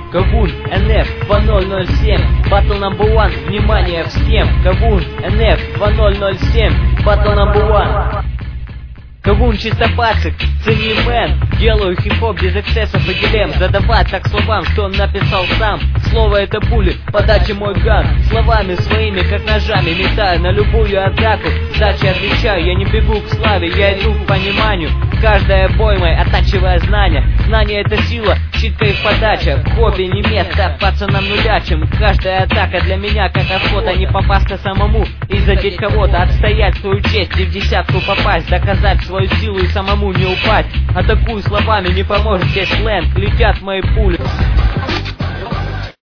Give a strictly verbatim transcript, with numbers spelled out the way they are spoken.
Кавун, эн эф два ноль ноль семь, Battle number one, внимание всем. Кавун, эн эф два ноль ноль семь, Battle number one. Кавун чисто пацик, цени мэн. Делаю хип-хоп без эксцессов и дилемм. Задавать так словам, что он написал сам. Слово это пули, подача мой ган. Словами своими, как ножами, метаю на любую атаку. Сдачи отвечаю, я не бегу к славе, я иду к пониманию. Каждая бой мой, оттачивая знания. Знание это сила, читка и подача. В хобби не место пацанам нулячим. Каждая атака для меня как охота. Не попасться самому и задеть кого-то. Отстоять свою честь и в десятку попасть. Доказать свою силу и самому не упасть. Атакую словами, не поможет здесь сленг. Летят мои пули.